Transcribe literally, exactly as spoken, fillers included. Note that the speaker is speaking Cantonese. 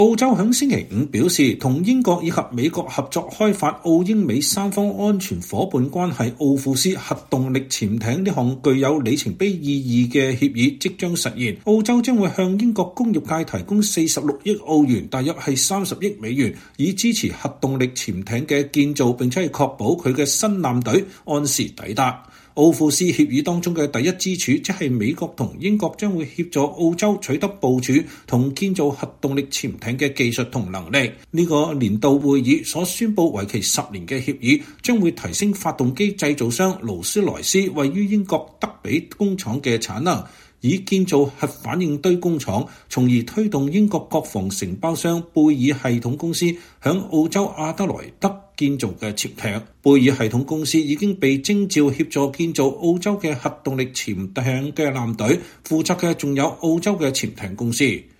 澳洲響星期五表示，同英國以及美國合作開發澳英美三方安全夥伴關係奧庫斯核動力潛艇呢項具有里程碑意義嘅協議即將實現。澳洲將會向英國工業界提供四十六億澳元，大約係三十億美元，以支持核動力潛艇嘅建造，並且係確保佢嘅新艦隊按時抵達。奧庫斯協議當中嘅第一支柱，即係美國同英國將會協助澳洲取得部署同建造核動力潛艇嘅技術同能力。呢個年度會議所宣佈為期十年嘅協議，將會提升發動機製造商勞斯萊斯位於英國德比工廠嘅產能，以建造核反應堆工廠，從而推動英國國防承包商貝爾系統公司響澳洲阿德萊德建造嘅潛艇。貝爾系統公司已經被徵召協助建造澳洲嘅核動力潛艇嘅艦隊，負責嘅仲有澳洲嘅潛艇公司。